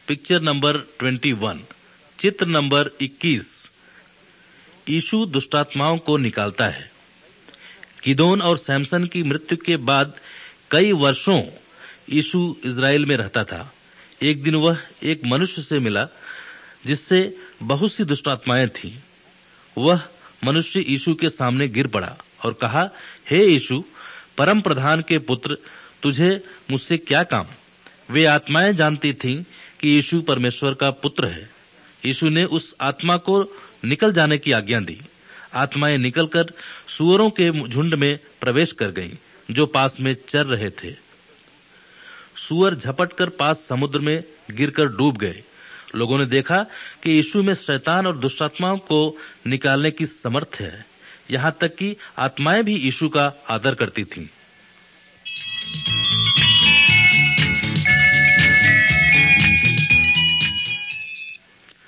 Picture number 21, चित्र number 21। यीशु दुष्टात्माओं को निकालता है। गिदोन और सैमसन की मृत्यु के बाद कई वर्षों यीशु इज़राइल में रहता था। एक दिन वह एक मनुष्य से मिला जिससे बहुत सी दुष्टात्माएं थीं। वह मनुष्य यीशु के सामने गिर पड़ा और कहा, हे यीशु, परम प्रधान के पुत्र, तुझे मुझसे क्या काम? वे आत्माएं जानती थीं कि यीशु परमेश्वर का पुत्र है। यीशु ने उस आत्मा को निकल जाने की आज्ञा दी। आत्माएं निकलकर सूअरों के झुंड में प्रवेश कर गईं, जो पास में चर रहे थे। सूअर झपटकर पास समुद्र में गिरकर डूब गए। लोगों ने देखा कि यीशु में शैतान और दुष्टात्माओं को निकालने की समर्थ है। यहाँ तक कि आत्माएं भी यीशु का आदर करती थीं।